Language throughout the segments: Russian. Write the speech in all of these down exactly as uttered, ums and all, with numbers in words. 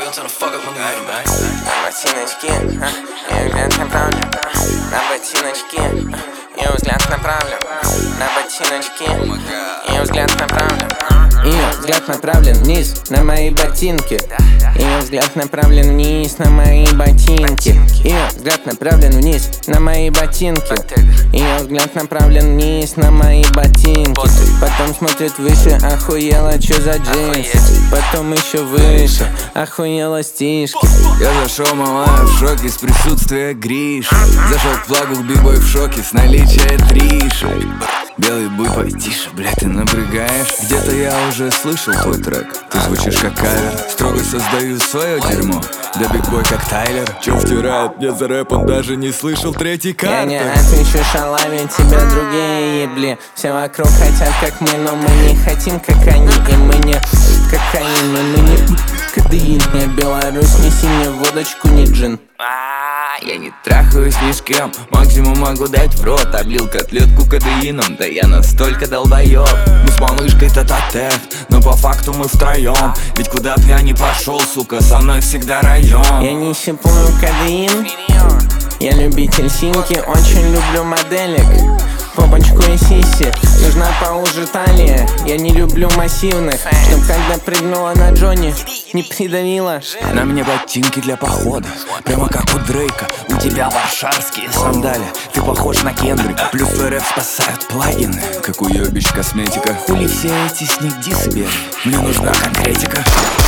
ботиночки, ее взгляд направлен на ботиночки, ее взгляд направлен на ботиночки, ее взгляд направлен. Ее взгляд направлен вниз на мои ботинки. Ее взгляд направлен вниз на мои ботинки. Ее взгляд направлен вниз на мои ботинки. Ее взгляд направлен вниз на мои ботинки. Потом смотрит выше, охуела, чё за джинсы. Потом еще выше, охуела стишки. Я зашел, малая, в шоке с присутствия Гриши. Зашел к флагу, бигбой в шоке с наличия Триши. Белый буй, потише, блядь, ты напрягаешь. Где-то я уже слышал твой трек. Ты звучишь как кавер. Строго создаю свое дерьмо. Да бигбой как Тайлер. Чё втирает мне за рэп, он даже не слышал третий картер. Я не отвечу шалаве, тебя другие ебли. Все вокруг хотят как мы, но мы не хотим как они. И мы не кокаин, и мы не кадеин. Не Беларусь, неси мне водочку, не джин. Я не трахаюсь ни с кем, максимум могу дать в рот. Облил котлетку кадеином, да я настолько долбоёб. Мы с малышкой тет-а-тет, но по факту мы втроем. Ведь куда б я ни пошел, сука, со мной всегда район. Я не щипую кадеин, я любитель синьки, очень люблю моделек. Попочку и сиси, нужна поуже талия. Я не люблю массивных, чтоб когда прыгнула на Джонни, не придавила. На мне ботинки для похода, прямо как у Дрейка. У тебя варшавские сандали, ты похож на Кендрика. Плюс твой рэп спасают плагины, как уебищ косметика. Хули все эти снегдисы белые, мне нужна конкретика.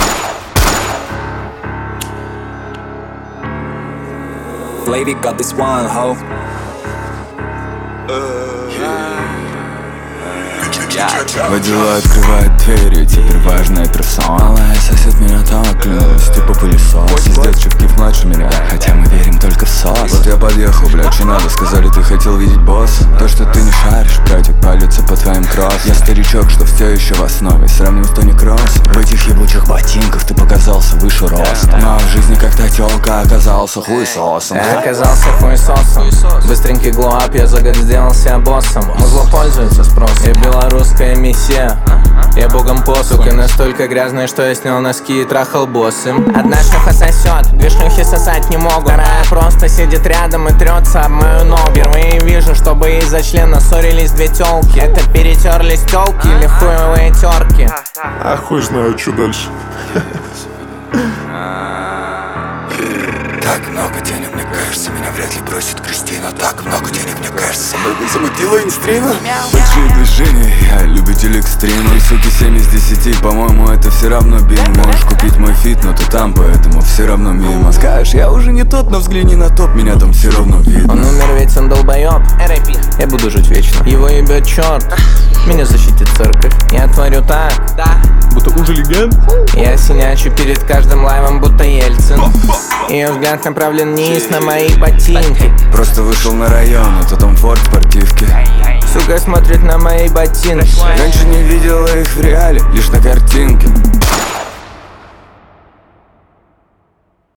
Lady got this one, ho. Водила открывает двери, теперь важная персона. Малая сосед меня так, клянусь, типа пылесос. Пиздец, чувки младше меня, хотя мы верим только в сос. Вот я подъехал, блядь, че надо, сказали, ты хотел видеть босса. То, что ты не шаришь, братик, палится по твоим кросс. Я старичок, что все еще в основе, сравним с Тони Кросс. В этих ебучих ботинках ты показался выше роста. Но в жизни как-то тёлка оказался хуесосом. Я оказался хуесосом, быстренький глоап, я за год сделался боссом. Музло пользуется спросом, я белорусская миссия. Я богом посук и настолько грязный, что я снял носки и трахал боссом. Одна шлюха сосет, две шлюхи сосать не могут. Вторая просто сидит рядом и трется об мою ногу. Впервые вижу, чтобы из-за члена ссорились две тёлки. Это перетерлись тёлки или хуевые терки? А хуй знаю, что дальше. Так много денег, мне кажется, меня вряд ли бросит Кристина. Так много денег, мне кажется, замутила инстрина. Большие движения, я любитель экстрима. И суки семь из десяти, по-моему, это все равно бим. Можешь купить мой фит, но ты там, поэтому все равно мимо. Скажешь, я уже не тот, но взгляни на топ, меня там все равно видно. Он умер, ведь он долбоёб. Я буду жить вечно. Его ебет черт, меня защитит церковь. Я творю так, Будто уже легенд. я синячу перед каждым лайвом, будто Ельцин. Ее взгляд направлен вниз на мои ботинки. Просто вышел на район, это Том Форд в спортивке. Сука смотрит на мои ботинки. Раньше не видела их в реале, лишь на картинке.